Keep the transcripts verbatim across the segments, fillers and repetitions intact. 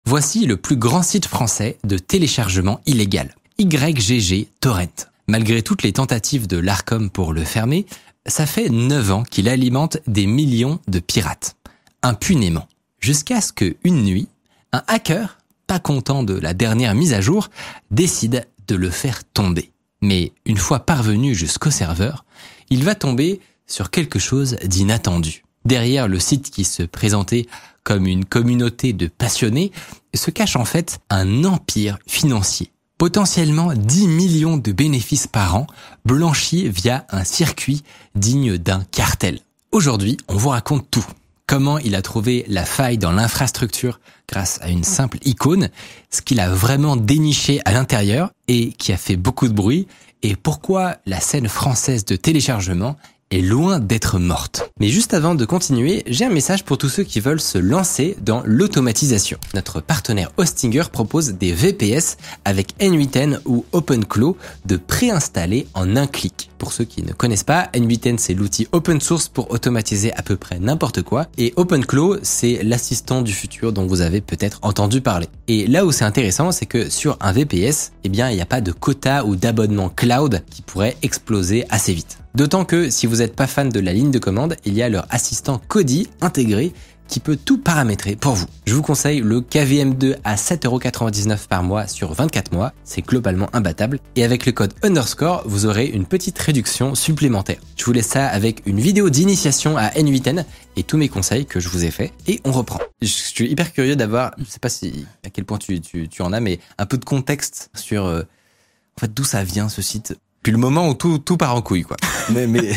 Voici le plus grand site français de téléchargement illégal, Y G G Torrent. Malgré toutes les tentatives de l'Arcom pour le fermer, ça fait neuf ans qu'il alimente des millions de pirates, impunément. Jusqu'à ce qu'une nuit, un hacker, pas content de la dernière mise à jour, décide de le faire tomber. Mais une fois parvenu jusqu'au serveur, il va tomber sur quelque chose d'inattendu. Derrière le site qui se présentait comme une communauté de passionnés, se cache en fait un empire financier. Potentiellement dix millions de bénéfices par an blanchis via un circuit digne d'un cartel. Aujourd'hui, on vous raconte tout. Comment il a trouvé la faille dans l'infrastructure grâce à une simple icône, ce qu'il a vraiment déniché à l'intérieur et qui a fait beaucoup de bruit, et pourquoi la scène française de téléchargement est loin d'être morte. Mais juste avant de continuer, j'ai un message pour tous ceux qui veulent se lancer dans l'automatisation. Notre partenaire Hostinger propose des V P S avec N huit N ou OpenClaw de préinstaller en un clic. Pour ceux qui ne connaissent pas, N huit N c'est l'outil open source pour automatiser à peu près n'importe quoi, et OpenClaw c'est l'assistant du futur dont vous avez peut-être entendu parler. Et là où c'est intéressant, c'est que sur un V P S, eh bien il n'y a pas de quota ou d'abonnement cloud qui pourrait exploser assez vite. D'autant que si vous n'êtes pas fan de la ligne de commande, il y a leur assistant Kodi intégré qui peut tout paramétrer pour vous. Je vous conseille le K V M deux à sept euros quatre-vingt-dix-neuf par mois sur vingt-quatre mois, c'est globalement imbattable. Et avec le code underscore, vous aurez une petite réduction supplémentaire. Je vous laisse ça avec une vidéo d'initiation à N huit N et tous mes conseils que je vous ai faits. Et on reprend. Je suis hyper curieux d'avoir, je sais pas si à quel point tu, tu, tu en as, mais un peu de contexte sur euh, en fait d'où ça vient ce site. Puis le moment où tout tout part en couille, quoi. mais mais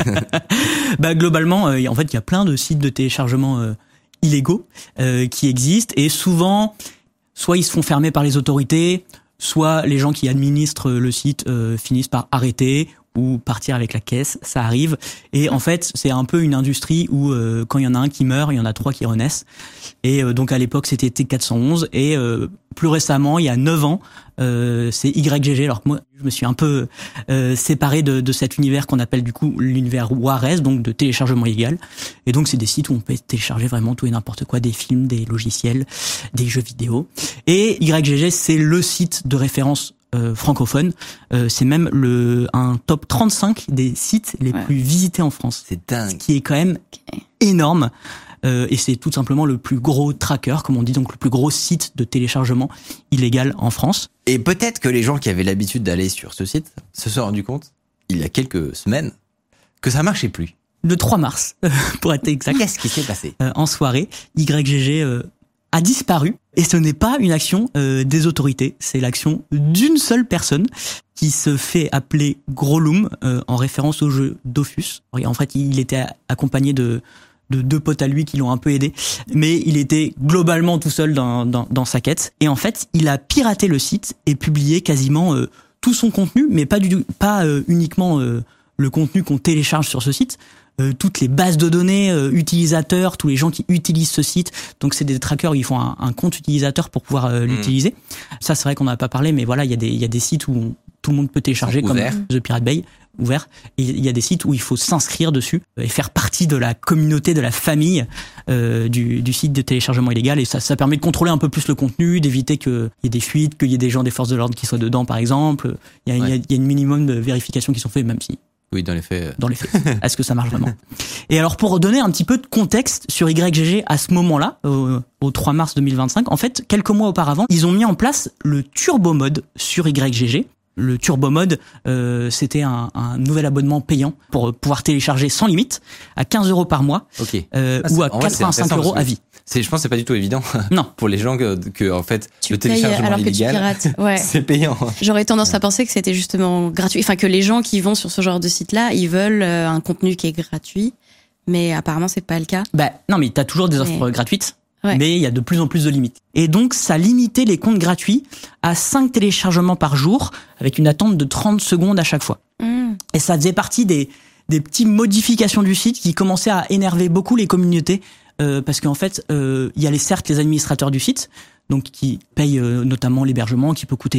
bah globalement, euh, en fait, il y a plein de sites de téléchargement euh, illégaux euh, qui existent, et souvent, soit ils se font fermer par les autorités, soit les gens qui administrent le site euh, finissent par arrêter ou partir avec la caisse, ça arrive. Et en fait, c'est un peu une industrie où euh, quand il y en a un qui meurt, il y en a trois qui renaissent. Et euh, donc à l'époque, c'était T quatre cent onze, et euh, plus récemment, il y a neuf ans, euh, c'est Y G G. Alors que moi, je me suis un peu euh, séparé de, de cet univers qu'on appelle du coup l'univers Warez, donc de téléchargement illégal. Et donc c'est des sites où on peut télécharger vraiment tout et n'importe quoi, des films, des logiciels, des jeux vidéo. Et Y G G, c'est le site de référence Euh, francophone, euh, c'est même le un top trente-cinq des sites les ouais. plus visités en France. C'est dingue. Ce qui est quand même okay. énorme. Euh, et c'est tout simplement le plus gros tracker, comme on dit, donc le plus gros site de téléchargement illégal en France. Et peut-être que les gens qui avaient l'habitude d'aller sur ce site se sont rendus compte, il y a quelques semaines, que ça marchait plus. Le trois mars, pour être exact. Qu'est-ce qui s'est passé ? euh, En soirée, Y G G euh, a disparu, et ce n'est pas une action euh, des autorités, c'est l'action d'une seule personne qui se fait appeler Grolum, euh, en référence au jeu Dofus. En fait, il était accompagné de de deux potes à lui qui l'ont un peu aidé, mais il était globalement tout seul dans dans, dans sa quête. Et en fait, il a piraté le site et publié quasiment euh, tout son contenu, mais pas du pas euh, uniquement euh, le contenu qu'on télécharge sur ce site. Euh, toutes les bases de données euh, utilisateurs, tous les gens qui utilisent ce site. Donc c'est des trackers, ils font un, un compte utilisateur pour pouvoir euh, mmh. l'utiliser. Ça c'est vrai qu'on n'a pas parlé, mais voilà, il y a des il y a des sites où on, tout le monde peut télécharger, comme The Pirate Bay, ouvert. Et il y a des sites où il faut s'inscrire dessus et faire partie de la communauté, de la famille euh, du, du site de téléchargement illégal. Et ça, ça permet de contrôler un peu plus le contenu, d'éviter qu'il y ait des fuites, qu'il y ait des gens des forces de l'ordre qui soient dedans, par exemple. Il y a, ouais. il y a, il y a une minimum de vérifications qui sont faites, même si oui, dans les faits. Dans les faits. Est-ce que ça marche vraiment ? Et alors, pour donner un petit peu de contexte sur Y G G à ce moment-là, au, au trois mars deux mille vingt-cinq, en fait, quelques mois auparavant, ils ont mis en place le Turbo Mode sur Y G G. Le Turbo Mode, euh, c'était un, un nouvel abonnement payant pour pouvoir télécharger sans limite à quinze euros par mois, okay. euh, ah, ou à quatre-vingt-cinq euros à vie. C'est, je pense que c'est pas du tout évident. Non. Pour les gens que, que en fait, tu le téléchargement alors illégal, que tu pirates. Ouais. c'est payant. J'aurais tendance à penser que c'était justement gratuit. Enfin, que les gens qui vont sur ce genre de site-là, ils veulent un contenu qui est gratuit. Mais apparemment, c'est pas le cas. Bah, non, mais t'as toujours des offres mais... gratuites. Ouais. Mais il y a de plus en plus de limites. Et donc, ça limitait les comptes gratuits à cinq téléchargements par jour, avec une attente de trente secondes à chaque fois. Mmh. Et ça faisait partie des, des petites modifications du site qui commençaient à énerver beaucoup les communautés, euh, parce qu'en fait, euh, il y a les, certes les administrateurs du site, donc qui payent euh, notamment l'hébergement, qui peut coûter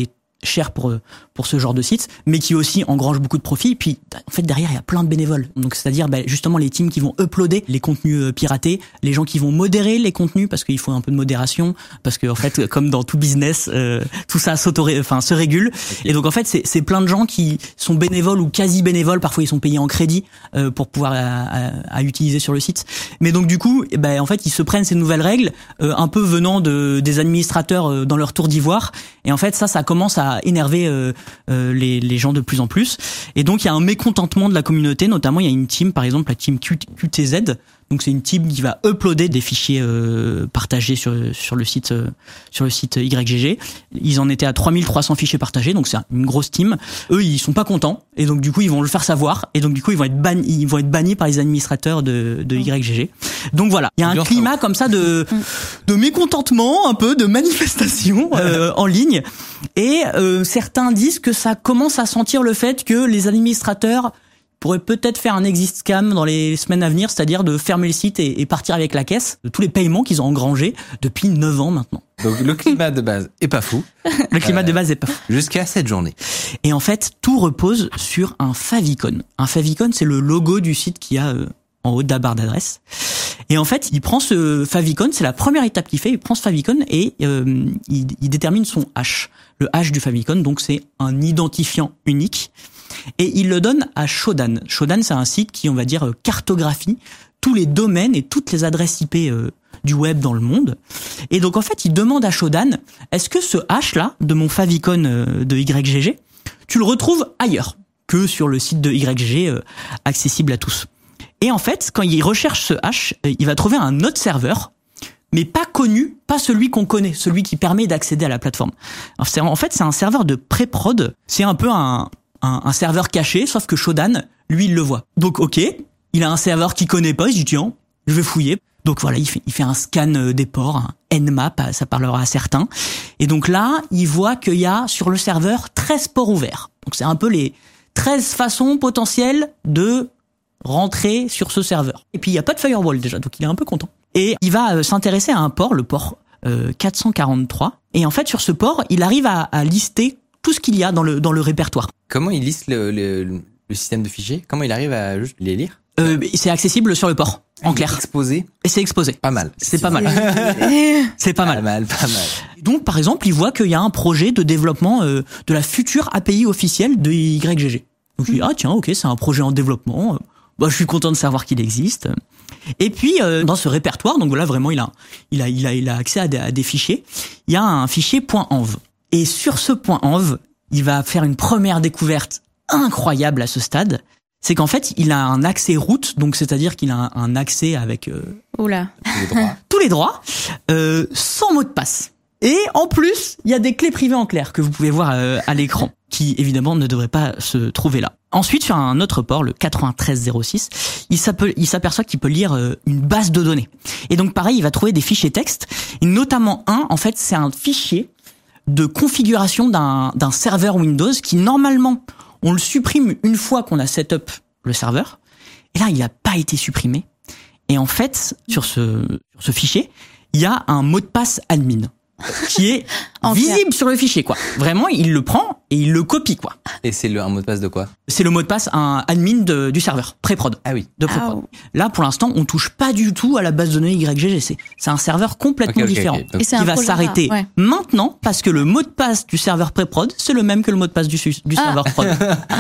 cher pour pour ce genre de site, mais qui aussi engrange beaucoup de profits. Puis en fait derrière il y a plein de bénévoles. Donc c'est-à-dire bah, justement les teams qui vont uploader les contenus piratés, les gens qui vont modérer les contenus parce qu'il faut un peu de modération, parce que en fait comme dans tout business, euh, tout ça s'auto, enfin se régule. Okay. Et donc en fait c'est c'est plein de gens qui sont bénévoles ou quasi bénévoles. Parfois ils sont payés en crédit euh, pour pouvoir à, à, à utiliser sur le site. Mais donc du coup, bah, en fait ils se prennent ces nouvelles règles euh, un peu venant de des administrateurs euh, dans leur tour d'ivoire. Et en fait ça ça commence à énerver euh, Euh, les, les gens de plus en plus, et donc il y a un mécontentement de la communauté. Notamment il y a une team, par exemple la team Q, QTZ, donc c'est une team qui va uploader des fichiers euh, partagés sur sur le site euh, sur le site Y G G. Ils en étaient à trois mille trois cents fichiers partagés, donc c'est une grosse team. Eux ils sont pas contents, et donc du coup ils vont le faire savoir, et donc du coup ils vont être bannis, ils vont être bannis par les administrateurs de de Y G G. Donc voilà, il y a un climat comme ça de de mécontentement, un peu de manifestation euh, en ligne, et euh, certains disent que ça commence à sentir le fait que les administrateurs pourraient peut-être faire un exit scam dans les semaines à venir, c'est-à-dire de fermer le site et, et partir avec la caisse de tous les paiements qu'ils ont engrangés depuis neuf ans maintenant. Donc le climat de base est pas fou. Le climat euh, de base est pas fou. Jusqu'à cette journée. Et en fait, tout repose sur un favicon. Un favicon, c'est le logo du site qu'il y a euh, en haut de la barre d'adresse. Et en fait, il prend ce favicon, c'est la première étape qu'il fait, il prend ce favicon et euh, il, il détermine son hash. Le hash du favicon, donc c'est un identifiant unique. Et il le donne à Shodan. Shodan, c'est un site qui, on va dire, cartographie tous les domaines et toutes les adresses I P euh, du web dans le monde. Et donc, en fait, il demande à Shodan, est-ce que ce hash-là, de mon favicon euh, de Y G G, tu le retrouves ailleurs que sur le site de Y G G euh, accessible à tous? Et en fait, quand il recherche ce hash, euh, il va trouver un autre serveur, mais pas connu, pas celui qu'on connaît, celui qui permet d'accéder à la plateforme. Alors, c'est, en fait, c'est un serveur de pré-prod. C'est un peu un... Un, un serveur caché, sauf que Shodan, lui, il le voit. Donc, ok, il a un serveur qu'il connaît pas, il se dit, tiens, je vais fouiller. Donc voilà, il fait, il fait un scan des ports, un Nmap, ça parlera à certains. Et donc là, il voit qu'il y a sur le serveur treize ports ouverts. Donc c'est un peu les treize façons potentielles de rentrer sur ce serveur. Et puis il n'y a pas de firewall déjà, donc il est un peu content. Et il va s'intéresser à un port, le port euh, quatre cent quarante-trois. Et en fait, sur ce port, il arrive à, à lister tout ce qu'il y a dans le dans le répertoire. Comment il liste le, le, le système de fichiers? Comment il arrive à juste les lire? euh, C'est accessible sur le port, en il clair. Est exposé. Et c'est exposé. Pas mal. C'est pas mal. C'est pas mal. Pas mal, pas mal. Donc, par exemple, il voit qu'il y a un projet de développement euh, de la future A P I officielle de Y G G. Donc, il dit, ah tiens, ok, c'est un projet en développement. Bah, je suis content de savoir qu'il existe. Et puis, euh, dans ce répertoire, donc là, vraiment, il a, il a, il a, il a accès à des, à des fichiers. Il y a un fichier .env. Et sur ce .env, il va faire une première découverte incroyable à ce stade. C'est qu'en fait, il a un accès root, donc c'est-à-dire qu'il a un, un accès avec euh, Oula. Tous les droits. tous les droits, euh, sans mot de passe. Et en plus, il y a des clés privées en clair que vous pouvez voir euh, à l'écran, qui évidemment ne devraient pas se trouver là. Ensuite, sur un autre port, le quatre-vingt-treize zéro six, il s'aperçoit qu'il peut lire euh, une base de données. Et donc pareil, il va trouver des fichiers texte, et notamment un, en fait, c'est un fichier de configuration d'un, d'un serveur Windows qui, normalement, on le supprime une fois qu'on a set up le serveur. Et là, il n'a pas été supprimé. Et en fait, sur ce, sur ce fichier, il y a un mot de passe admin qui est visible sur le fichier, quoi. Vraiment, il le prend et il le copie, quoi. Et c'est le, un mot de passe de quoi? C'est le mot de passe, un admin de, du serveur, pré-prod. Ah oui. De pré-prod. Oh. Là, pour l'instant, on touche pas du tout à la base de données Y G G. C'est, c'est un serveur complètement okay, okay, différent. okay. Donc, Et c'est qui un va projet s'arrêter rare, ouais. maintenant parce que le mot de passe du serveur pré-prod, c'est le même que le mot de passe du, du Ah. serveur prod.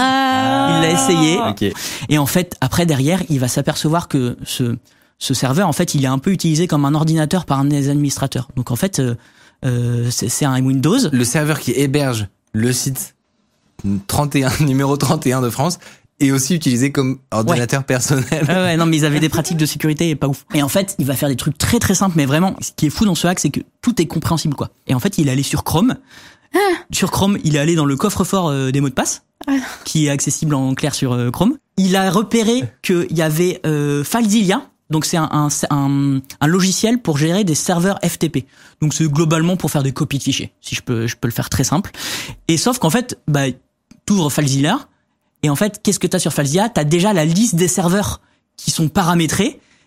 Ah. Il l'a essayé. Ok. Et en fait, après, derrière, il va s'apercevoir que ce, ce serveur, en fait, il est un peu utilisé comme un ordinateur par un des administrateurs. Donc, en fait, euh, euh, c'est, c'est un Windows. Le serveur qui héberge le site trente et un, numéro trente et un de France, est aussi utilisé comme ordinateur ouais. personnel. Ah ouais, non, mais ils avaient des pratiques de sécurité pas ouf. Et en fait, il va faire des trucs très très simples, mais vraiment, ce qui est fou dans ce hack, c'est que tout est compréhensible, quoi. Et en fait, il est allé sur Chrome. Ah. Sur Chrome, il est allé dans le coffre-fort euh, des mots de passe, ah. qui est accessible en clair sur euh, Chrome. Il a repéré qu'il y avait euh, FileZilla. Donc c'est un, un, un, un logiciel pour gérer des serveurs F T P. Donc c'est globalement pour faire des copies de fichiers, si je peux, je peux le faire très simple. Et sauf qu'en fait, bah, t'ouvres FileZilla, et en fait, qu'est-ce que t'as sur FileZilla? T'as déjà la liste des serveurs qui sont paramétrés,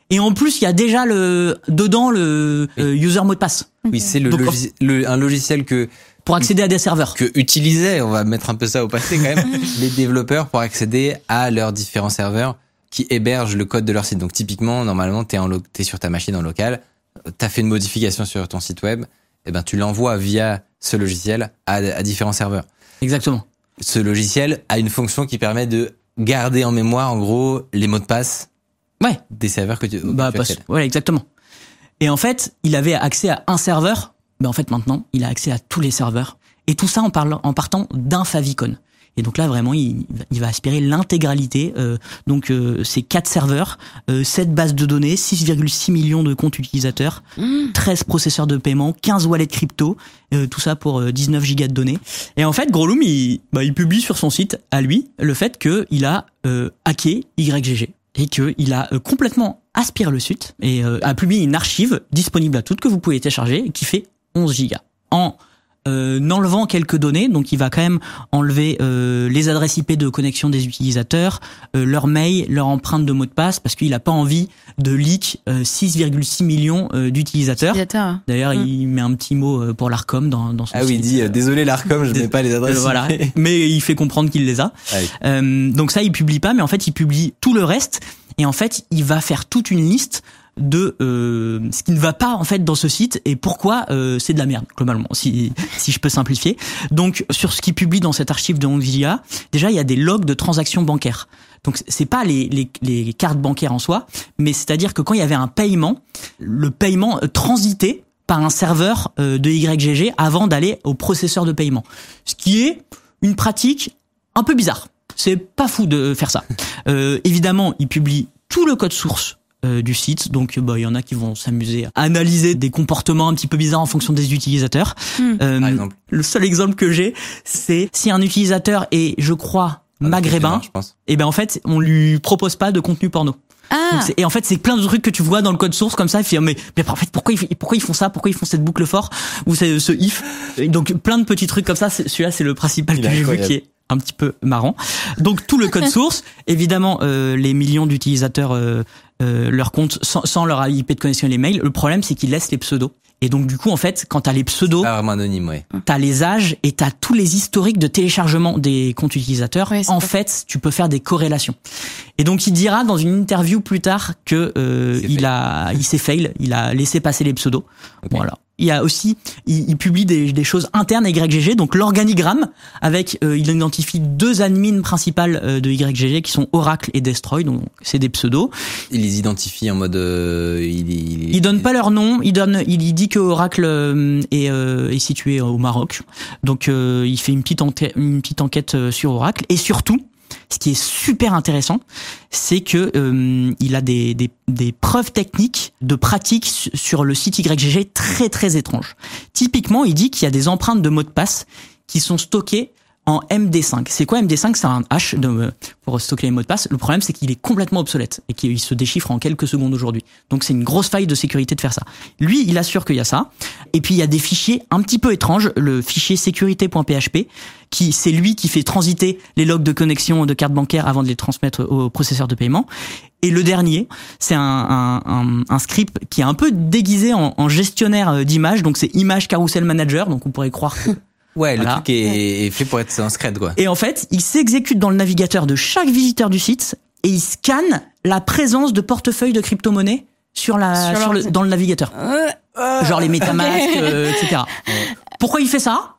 Et en plus, il y a déjà le dedans le Oui. euh, user mot de passe. Oui, c'est le, Donc, logis- le un logiciel que Pour accéder à des serveurs. que utilisaient, on va mettre un peu ça au passé quand même, les développeurs pour accéder à leurs différents serveurs qui hébergent le code de leur site. Donc typiquement, normalement, t'es en lo- t'es sur ta machine en local, t'as fait une modification sur ton site web, et ben tu l'envoies via ce logiciel à, à différents serveurs. Exactement. Ce logiciel a une fonction qui permet de garder en mémoire, en gros, les mots de passe Ouais. des serveurs que tu, auxquels Bah, tu parce, accèdes. voilà, exactement. Et en fait, il avait accès à un serveur. Mais en fait, maintenant, il a accès à tous les serveurs. Et tout ça en parlant, en partant d'un favicon. Et donc là, vraiment, il, il va aspirer l'intégralité. Euh, donc, euh, c'est quatre serveurs, euh, sept bases de données, six virgule six millions de comptes utilisateurs, Mmh. treize processeurs de paiement, quinze wallets crypto, euh, tout ça pour euh, dix-neuf gigas de données. Et en fait, Groloom, il, bah, il publie sur son site, à lui, le fait qu'il a euh, hacké Y G G et qu'il a euh, complètement aspiré le site et euh, a publié une archive disponible à toutes que vous pouvez télécharger qui fait onze gigas. En euh, enlevant quelques données, donc il va quand même enlever euh, les adresses I P de connexion des utilisateurs, euh, leur mail, leur empreinte de mot de passe, parce qu'il a pas envie de leak euh, six virgule six millions euh, d'utilisateurs. Utilisateur. D'ailleurs, Mm. il met un petit mot euh, pour l'Arcom dans, dans son Ah oui, il site. dit, euh, désolé l'Arcom, je Dés- mets pas les adresses. Euh, voilà, mais il fait comprendre qu'il les a. Ah oui. Euh, donc ça, il publie pas, mais en fait, il publie tout le reste. Et en fait, il va faire toute une liste de euh, ce qui ne va pas en fait dans ce site et pourquoi euh, c'est de la merde globalement, si si je peux simplifier. Donc sur ce qu'il publie dans cette archive de onze gigas, déjà il y a des logs de transactions bancaires. Donc c'est pas les les les cartes bancaires en soi, mais c'est-à-dire que quand il y avait un paiement, le paiement transitait par un serveur euh, de Y G G avant d'aller au processeur de paiement. Ce qui est une pratique un peu bizarre. C'est pas fou de faire ça. Euh, évidemment, il publie tout le code source euh, du site, donc bah il y en a qui vont s'amuser à analyser des comportements un petit peu bizarres en fonction des utilisateurs. Mm. Euh, Par exemple. le seul exemple que j'ai, c'est si un utilisateur est, je crois, maghrébin, Je pense. et ben en fait, on lui propose pas de contenu porno. Ah, Donc c'est- et en fait, c'est plein de trucs que tu vois dans le code source comme ça. Il fait, mais, mais en fait, pourquoi ils, pourquoi ils font ça? Pourquoi ils font cette boucle for ou c'est ce if? Et donc plein de petits trucs comme ça. c'est- Celui-là, c'est le principal Il que est j'ai vu incroyable. qui est un petit peu marrant. Donc tout le code source, évidemment, euh, les millions d'utilisateurs euh, euh, leur compte sans, sans leur I P de connexion et les mails. Le problème, c'est qu'ils laissent les pseudos. Et donc du coup, en fait, quand t'as les pseudos, Pas vraiment anonyme, ouais. t'as les âges et t'as tous les historiques de téléchargement des comptes utilisateurs. Ouais, c'est En pas- fait, tu peux faire des corrélations. Et donc, il dira dans une interview plus tard que euh, Il s'est il a, il s'est fail, il a laissé passer les pseudos. Ok. Voilà. Il y a aussi, il, il publie des, des choses internes à Y G G, donc l'organigramme avec, euh, il identifie deux admins principales euh, de Y G G qui sont Oracle et Destroy, donc c'est des pseudos. Il les identifie en mode, euh, il, il, Il donne pas leur nom, il donne, il, il dit que Oracle euh, est, euh, est situé au Maroc, donc euh, il fait une petite enquête, une petite enquête euh, sur Oracle et surtout, ce qui est super intéressant, c'est que euh, il a des, des, des preuves techniques de pratique su- sur le site Y G G très très étranges. Typiquement, il dit qu'il y a des empreintes de mots de passe qui sont stockées en M D cinq. C'est quoi M D cinq? C'est un hash de, pour stocker les mots de passe. Le problème, c'est qu'il est complètement obsolète et qu'il se déchiffre en quelques secondes aujourd'hui. Donc, c'est une grosse faille de sécurité de faire ça. Lui, il assure qu'il y a ça. Et puis, il y a des fichiers un petit peu étranges. Le fichier sécurité.php, qui, c'est lui qui fait transiter les logs de connexion de cartes bancaires avant de les transmettre au processeur de paiement. Et le dernier, c'est un, un, un, un script qui est un peu déguisé en, en gestionnaire d'images. Donc, c'est Image Carousel Manager. Donc, on pourrait croire que Ouais, le Voilà. truc est, est fait pour être un scred, quoi. Et en fait, il s'exécute dans le navigateur de chaque visiteur du site et il scanne la présence de portefeuilles de crypto-monnaies sur la, Sur sur leur- le, dans le navigateur. Euh, Genre les MetaMask, ok. euh, et cetera. Pourquoi il fait ça?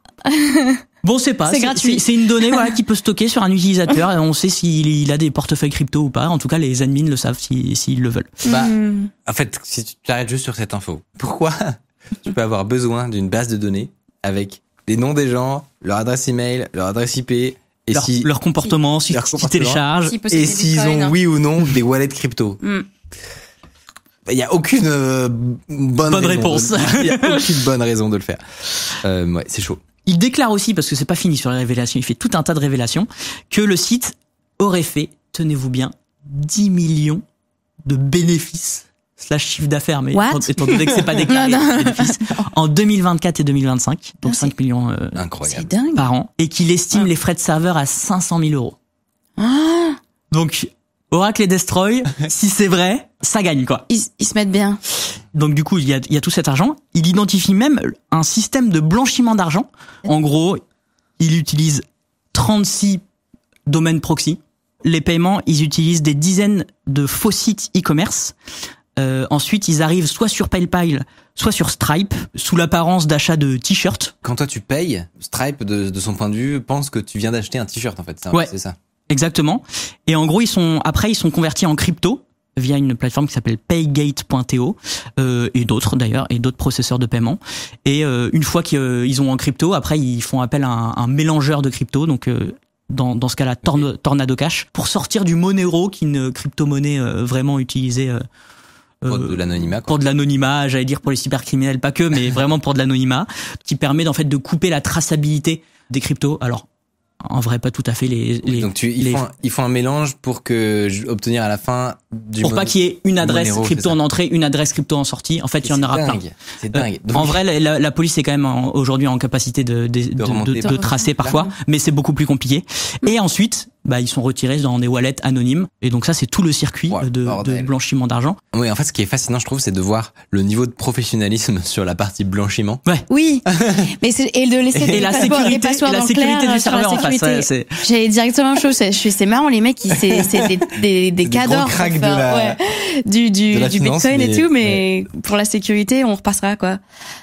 Bon, c'est pas. C'est gratuit. C'est une donnée voilà, qu'il peut stocker sur un utilisateur et on sait s'il il a des portefeuilles crypto ou pas. En tout cas, les admins le savent s'ils s'ils le veulent. Bah, mm. en fait, si tu t'arrêtes juste sur cette info, pourquoi tu peux avoir besoin d'une base de données avec les noms des gens, leur adresse email, leur adresse I P, et Leur, si, leur comportement, si leur tu comportement. télécharges. Si posséder et des s'ils bitcoins, ont hein. oui ou non des wallets crypto. Mm. Il y a aucune euh, bonne, Bonne raison réponse. de- Il y a aucune bonne raison de le faire. Euh, ouais, c'est chaud. Il déclare aussi, parce que c'est pas fini sur les révélations, il fait tout un tas de révélations, que le site aurait fait, tenez-vous bien, dix millions de bénéfices slash chiffre d'affaires, mais What étant, étant donné que c'est pas déclaré Non, non. les bénéfices, en deux mille vingt-quatre et deux mille vingt-cinq, donc Non, c'est- cinq millions euh, Incroyable. C'est dingue. par an, et qu'il estime Ah. les frais de serveur à cinq cent mille euros. Ah, Donc, Oracle et Destroy, si c'est vrai, ça gagne, quoi. Ils, ils se mettent bien. Donc du coup, il y a, il y a tout cet argent. Il identifie même un système de blanchiment d'argent. En gros, il utilise trente-six domaines proxy. Les paiements, ils utilisent des dizaines de faux sites e-commerce. Euh, ensuite, ils arrivent soit sur PayPal, soit sur Stripe, sous l'apparence d'achat de t-shirts. Quand toi tu payes, Stripe, de, de son point de vue, pense que tu viens d'acheter un t-shirt en fait. C'est, Ouais. c'est ça. Exactement. Et en gros, ils sont après ils sont convertis en crypto via une plateforme qui s'appelle paygate point to euh, et d'autres d'ailleurs et d'autres processeurs de paiement. Et euh, une fois qu'ils ont en crypto, après ils font appel à un, un mélangeur de crypto, donc euh, dans dans ce cas-là Torn- Okay. Tornado Cash, pour sortir du Monero, qui est une crypto-monnaie euh, vraiment utilisée euh, Pour euh, de l'anonymat, quoi. pour de l'anonymat, j'allais dire pour les cybercriminels, pas que, mais vraiment pour de l'anonymat, qui permet en fait de couper la traçabilité des cryptos. Alors en vrai, pas tout à fait les. Oui, les donc tu, ils, les- font un, ils font un mélange pour que je- obtenir à la fin du pour mono- pas qu'il y ait une adresse Monero, crypto c'est ça. en entrée, une adresse crypto en sortie. En fait, il y en C'est aura plein. dingue. C'est Euh, dingue. en Donc, vrai, la, la, la police est quand même en- aujourd'hui en capacité de, de, de, remonter. de- de tracer parfois, Clairement. mais c'est beaucoup plus compliqué. Et ensuite, bah, ils sont retirés dans des wallets anonymes. Et donc ça, c'est tout le circuit Ouais, de, de bordel. blanchiment d'argent. oui, en fait, ce qui est fascinant, je trouve, c'est de voir le niveau de professionnalisme sur la partie blanchiment. Oui. Mais c'est, et de laisser Et des la passeports- les sécurité, passeports et la dans le sécurité clair, du sur la serveur en face. sécurité. Ouais, c'est- J'allais dire exactement la même chose. Je suis, c'est marrant, les mecs, ils, c'est, c'est des, des, des des cadors. gros cracks pour de faire, la- ouais, du, du, de la du finance, Bitcoin mais- et tout, mais pour la sécurité, on repassera, quoi.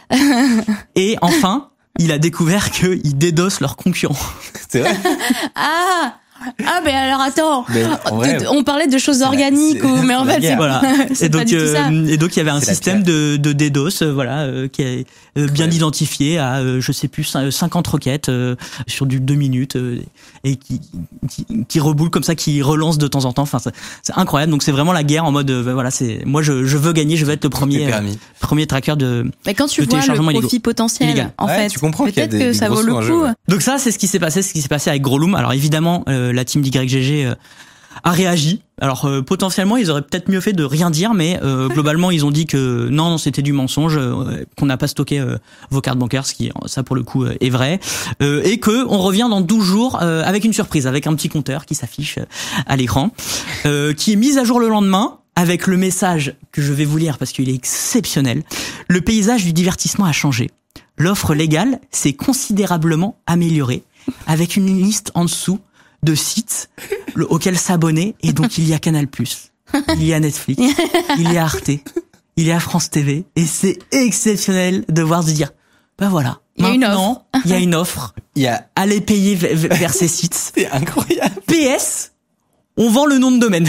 Et enfin, il a découvert qu'ils dédossent leurs concurrents. C'est vrai. Ah! Ah, mais alors attends. Mais en vrai, De- on parlait de choses la- organiques, c'est- ou, mais en c'est la fait, c'est, guerre. Voilà. c'est et pas donc, du tout ça. euh, et donc il y avait un C'est la système de, de DDoS, euh, voilà, euh, qui est euh, bien Ouais. identifié à, euh, je sais plus, cin- cinquante requêtes euh, sur du deux minutes euh, et qui, qui qui reboule comme ça, qui relance de temps en temps. Enfin, c'est, c'est incroyable. Donc c'est vraiment la guerre en mode, euh, voilà, c'est moi je, je veux gagner, je veux être le c'est premier euh, permis. premier tracker de. Mais quand tu le vois le téléchargement profit illégaux. potentiel, Illégal. en Ouais, fait, tu comprends qu'il y a peut-être des- que des ça gros vaut le sous en coup. jeu, ouais. Donc ça, c'est ce qui s'est passé, ce qui s'est passé avec Gros Loom. Alors évidemment, euh, la team d'Y G G euh, a réagi. Alors euh, potentiellement, ils auraient peut-être mieux fait de rien dire, mais euh, globalement, ils ont dit que non, non, c'était du mensonge, euh, qu'on n'a pas stocké euh, vos cartes bancaires, ce qui, ça pour le coup, euh, est vrai, euh, et que on revient dans douze jours euh, avec une surprise, avec un petit compteur qui s'affiche euh, à l'écran, euh, qui est mis à jour le lendemain. Avec le message que je vais vous lire parce qu'il est exceptionnel. Le paysage du divertissement a changé. L'offre légale s'est considérablement améliorée avec une liste en dessous de sites le- auxquels s'abonner. Et donc, il y a Canal+, il y a Netflix, il y a Arte, il y a France T V. Et c'est exceptionnel de voir se dire, ben voilà, Il y a une maintenant, il y a une offre. Il y a, Allez payer v- v- vers ces sites. c'est incroyable. P S, on vend le nom de domaine.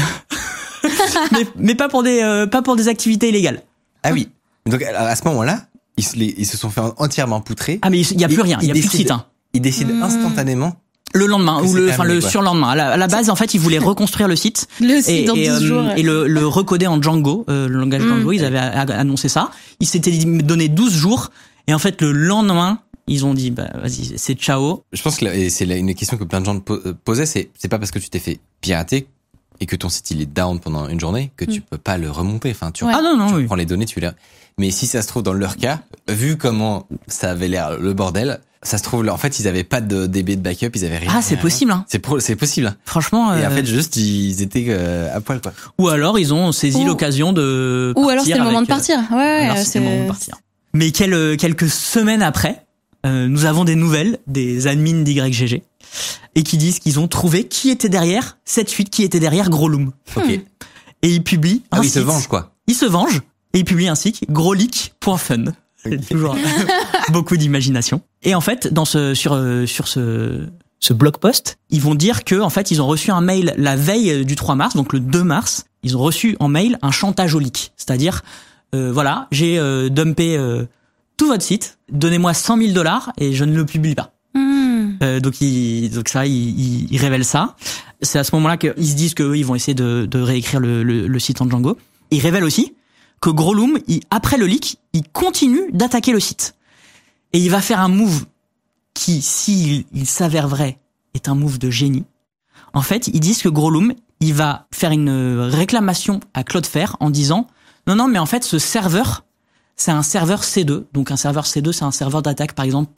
mais, mais pas pour des, euh, pas pour des activités illégales. Ah oui. Donc, à à ce moment-là, ils, se- les- ils se sont fait entièrement poutrer. Ah, mais il y a plus Et rien, il y a plus de décident- site, hein. Ils décident Mmh. instantanément. Le lendemain, Que ou c'est le, enfin, terminé, le quoi. surlendemain. À la, à la base, en fait, ils voulaient reconstruire le site. Le site et, dans et, douze euh, jours. et le, le recoder en Django, euh, le langage Mm. Django, ils avaient a- a- annoncé ça. Ils s'étaient dit- donné douze jours. Et en fait, le lendemain, ils ont dit, bah, vas-y, c'est ciao. Je pense que là- et c'est là une question que plein de gens po- euh, posaient, c'est c'est pas parce que tu t'es fait pirater et que ton site il est down pendant une journée que tu Mm. peux pas le remonter. Enfin, tu, Ouais. Ah non, non, tu oui. prends les données, tu les. Mais si ça se trouve dans leur cas, vu comment ça avait l'air le bordel, ça se trouve là, en fait ils avaient pas de D B de backup, ils avaient rien. Ah, c'est rien. possible, hein. C'est pro- c'est possible. Franchement. Et en euh, fait juste ils étaient euh, à poil quoi. ou alors, ils ont saisi Ou- l'occasion de. Ou alors partir c'était le moment avec, de partir. Ouais, euh, ouais, alors, c'est c'était le moment de partir. Mais quel- quelques semaines après, euh, nous avons des nouvelles des admins d'Y G G et qui disent qu'ils ont trouvé qui était derrière cette fuite, qui était derrière Gros Loom. Ok. Et ils publient Ah un oui, ils se site. vengent quoi. Ils se vengent et ils publient un site grosleak point fun. C'est toujours beaucoup d'imagination. Et en fait, dans ce sur euh, sur ce ce blog post, ils vont dire que en fait, ils ont reçu un mail la veille du trois mars, donc le deux mars, ils ont reçu en mail un chantage au leak, c'est-à-dire euh, voilà, j'ai euh, dumpé euh, tout votre site, donnez-moi cent mille dollars et je ne le publie pas. Hmm. Euh, donc, ils, donc ça, ils, ils, ils révèlent ça. C'est à ce moment-là qu'ils se disent qu'eux, ils vont essayer de, de réécrire le, le, le site en Django. Ils révèlent aussi que Gros Loom, il, après le leak, il continue d'attaquer le site. Et il va faire un move qui, s'il il s'avère vrai, est un move de génie. En fait, ils disent que Gros Loom, il va faire une réclamation à Cloudflare en disant « Non, non, mais en fait, ce serveur, c'est un serveur C deux. » Donc, un serveur C deux, c'est un serveur d'attaque, par exemple, pour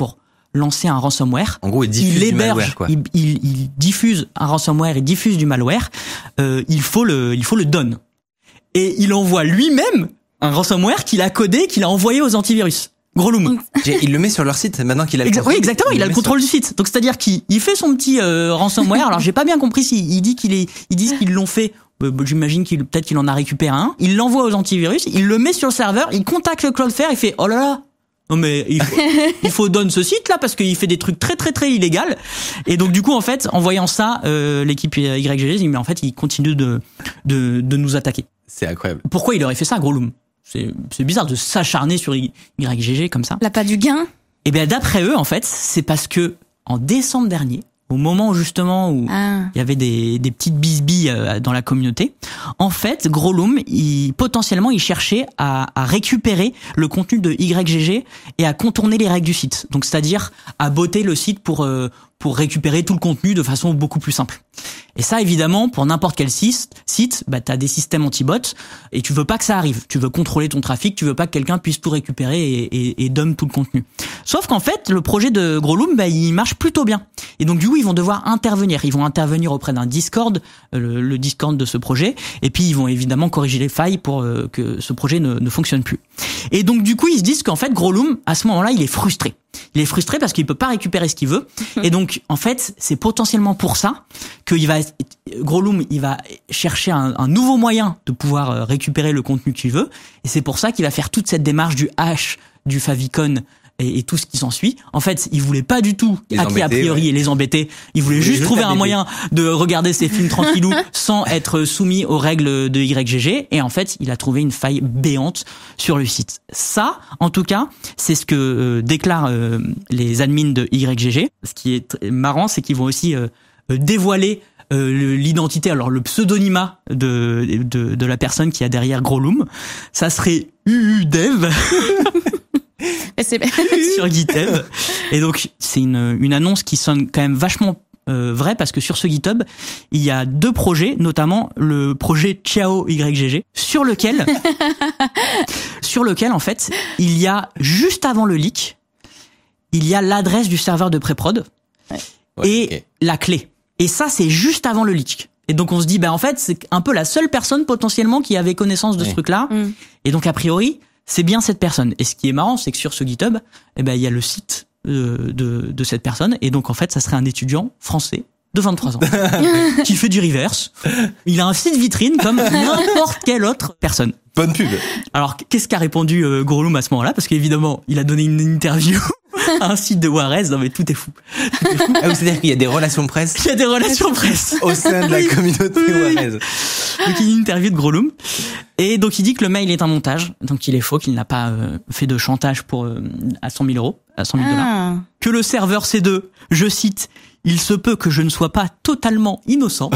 lancer un ransomware. En gros, il diffuse il du malware, quoi. Il, il, il diffuse un ransomware, il diffuse du malware. Euh, il faut le, il faut le don. Et il envoie lui-même un ransomware qu'il a codé, qu'il a envoyé aux antivirus. Grolum. Il le met sur leur site maintenant qu'il a le Exa- contrôle. Oui, exactement. Il, il a le contrôle sur... du site. Donc c'est-à-dire qu'il il fait son petit euh, ransomware. Alors j'ai pas bien compris si il dit qu'il est, ils disent qu'ils l'ont fait. Euh, J'imagine qu'il peut-être qu'il en a récupéré un. Il l'envoie aux antivirus. Il le met sur le serveur. Il contacte le Cloudflare. Il fait oh là là. Non mais il faut, il faut donner ce site là parce qu'il fait des trucs très très très illégal. Et donc du coup en fait en voyant ça euh, l'équipe Y G G dit mais en fait il continue de de de nous attaquer. C'est incroyable. Pourquoi il aurait fait ça, Grolum? C'est c'est bizarre de s'acharner sur Y G G comme ça. Là pas du gain. Et bien d'après eux en fait c'est parce que en décembre dernier, au moment justement où Ah. il y avait des, des petites bisbilles dans la communauté, en fait, Grolum, il, potentiellement, il cherchait à, à récupérer le contenu de Y G G et à contourner les règles du site. Donc, c'est-à-dire à botter le site pour euh, pour récupérer tout le contenu de façon beaucoup plus simple. Et ça, évidemment, pour n'importe quel site, site, bah, t'as des systèmes anti-bots et tu veux pas que ça arrive. Tu veux contrôler ton trafic, tu veux pas que quelqu'un puisse tout récupérer et, et, et dump tout le contenu. Sauf qu'en fait, le projet de Grolum, bah, il marche plutôt bien. Et donc, du coup, ils vont devoir intervenir. Ils vont intervenir auprès d'un Discord, le, le Discord de ce projet, et puis ils vont évidemment corriger les failles pour euh, que ce projet ne, ne fonctionne plus. Et donc, du coup, ils se disent qu'en fait, Grolum, à ce moment-là, il est frustré. Il est frustré parce qu'il peut pas récupérer ce qu'il veut. Et donc, en fait, c'est potentiellement pour ça qu'il va, Grolum, il va chercher un, un nouveau moyen de pouvoir récupérer le contenu qu'il veut. Et c'est pour ça qu'il va faire toute cette démarche du hash, du favicon et, et tout ce qui s'ensuit. En fait, il voulait pas du tout Les hacker a priori ouais. et les embêter. Il voulait Il juste voulait trouver juste un les moyen de regarder ses films tranquillou sans être soumis aux règles de Y G G. Et en fait, il a trouvé une faille béante sur le site. Ça, en tout cas, c'est ce que euh, déclarent euh, les admins de Y G G. Ce qui est t- marrant, c'est qu'ils vont aussi euh, dévoiler euh, l'identité, alors le pseudonymat de, de de la personne qui a derrière Grolum. Ça serait U U Dev. C'est... sur GitHub. Et donc c'est une une annonce qui sonne quand même vachement euh, vraie parce que sur ce GitHub, il y a deux projets, notamment le projet Ciao Y G G sur lequel sur lequel en fait, il y a juste avant le leak, il y a l'adresse du serveur de pré-prod ouais. et okay. la clé. Et ça c'est juste avant le leak. Et donc on se dit ben en fait, c'est un peu la seule personne potentiellement qui avait connaissance de oui. ce truc-là. Mm. Et donc a priori, c'est bien cette personne. Et ce qui est marrant, c'est que sur ce GitHub, eh ben, il y a le site de, de, de cette personne. Et donc, en fait, ça serait un étudiant français de vingt-trois ans qui fait du reverse. Il a un site vitrine comme n'importe quelle autre personne. Bonne pub. Alors, qu'est-ce qu'a répondu euh, Grolum à ce moment-là? Parce qu'évidemment, il a donné une interview à un site de Warez. Non, mais tout est fou. Tout est fou. Ah, c'est-à-dire qu'il y a des relations presse. Il y a des relations presse. Au sein de la communauté oui. Warez. Donc, il y a une interview de Grolum. Et donc, il dit que le mail est un montage. Donc, il est faux, qu'il n'a pas euh, fait de chantage pour, euh, à cent mille euros, à cent mille dollars. Ah. Que le serveur C deux, je cite, il se peut que je ne sois pas totalement innocent.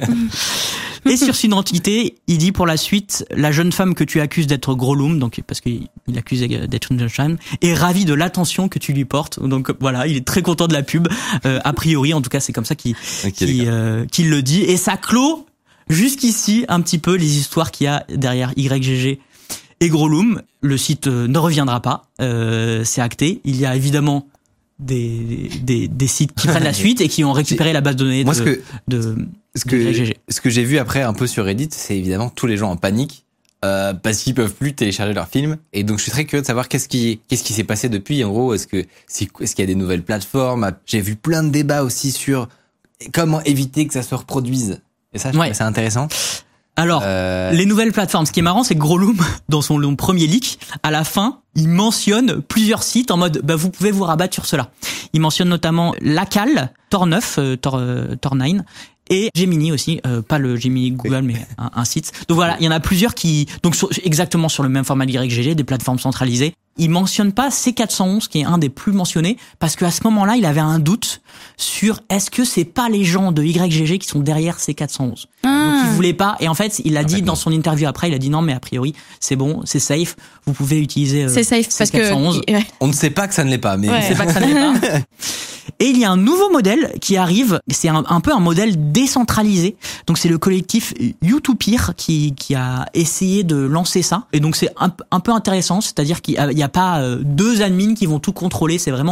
Et sur son identité, il dit pour la suite, la jeune femme que tu accuses d'être Grolum, donc parce qu'il accusait d'être une jeune femme, est ravie de l'attention que tu lui portes. Donc voilà, il est très content de la pub. Euh, a priori, en tout cas, c'est comme ça qu'il okay, qu'il, euh, qu'il le dit. Et ça clôt jusqu'ici un petit peu les histoires qu'il y a derrière Y G G et Grolum. Le site euh, ne reviendra pas, euh, c'est acté. Il y a évidemment des des, des sites qui prennent la suite et qui ont récupéré la base de données Moi, de, ce que, de ce que, Y G G. Ce que j'ai vu après un peu sur Reddit, c'est évidemment tous les gens en panique euh, parce qu'ils peuvent plus télécharger leurs films. Et donc je suis très curieux de savoir qu'est-ce qui qu'est-ce qui s'est passé depuis. En gros, est-ce que est-ce qu'il y a des nouvelles plateformes? J'ai vu plein de débats aussi sur comment éviter que ça se reproduise. Et ça, je ouais. trouve ça intéressant. Alors, euh... les nouvelles plateformes. Ce qui est marrant, c'est que Grolum, dans son premier leak, à la fin, il mentionne plusieurs sites en mode, bah, vous pouvez vous rabattre sur cela. Il mentionne notamment Lacal, Tor neuf, euh, Tor, euh, Tor neuf, et Gemini aussi, euh, pas le Gemini Google, mais un, un site. Donc voilà, il y en a plusieurs qui, donc sur, exactement sur le même format de Y G G, des plateformes centralisées. Il mentionne pas C quatre cent onze, qui est un des plus mentionnés, parce qu'à ce moment-là, il avait un doute sur est-ce que c'est pas les gens de Y G G qui sont derrière C quatre cent onze. Ah. Donc il voulait pas, et en fait, il a dit dans son interview après, il a dit non, mais a priori, c'est bon, c'est safe, vous pouvez utiliser euh, c'est safe, C parce quatre cent onze. Que, ouais. On ne sait pas que ça ne l'est pas, mais ouais. on ne sait pas que ça ne l'est pas. Et il y a un nouveau modèle qui arrive, c'est un, un peu un modèle décentralisé. Donc c'est le collectif Utopia qui, qui a essayé de lancer ça. Et donc c'est un, un peu intéressant, c'est-à-dire qu'il n'y a, a pas deux admins qui vont tout contrôler, c'est vraiment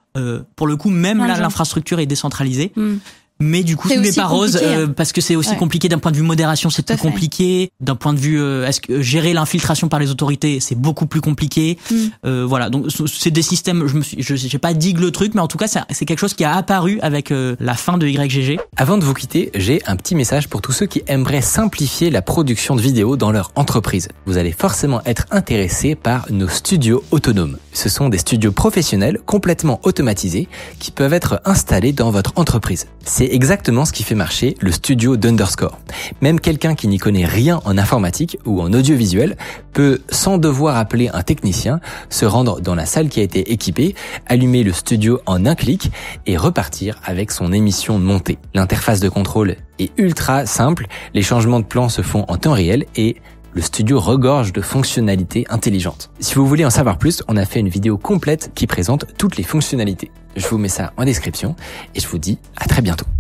Euh, pour le coup, même là, l'infrastructure est décentralisée. Mm. Mais du coup, ce n'est pas rose euh, parce que c'est aussi ouais. compliqué d'un point de vue modération, c'est plus compliqué. D'un point de vue, euh, est-ce que gérer l'infiltration par les autorités, c'est beaucoup plus compliqué. Mm. Euh, voilà, donc c'est des systèmes. Je me suis, je j'ai pas digue le truc, mais en tout cas, c'est, c'est quelque chose qui a apparu avec euh, la fin de Y G G. Avant de vous quitter, j'ai un petit message pour tous ceux qui aimeraient simplifier la production de vidéos dans leur entreprise. Vous allez forcément être intéressés par nos studios autonomes. Ce sont des studios professionnels complètement automatisés qui peuvent être installés dans votre entreprise. C'est exactement ce qui fait marcher le studio d'Underscore. Même quelqu'un qui n'y connaît rien en informatique ou en audiovisuel peut, sans devoir appeler un technicien, se rendre dans la salle qui a été équipée, allumer le studio en un clic et repartir avec son émission montée. L'interface de contrôle est ultra simple, les changements de plan se font en temps réel et le studio regorge de fonctionnalités intelligentes. Si vous voulez en savoir plus, on a fait une vidéo complète qui présente toutes les fonctionnalités. Je vous mets ça en description et je vous dis à très bientôt.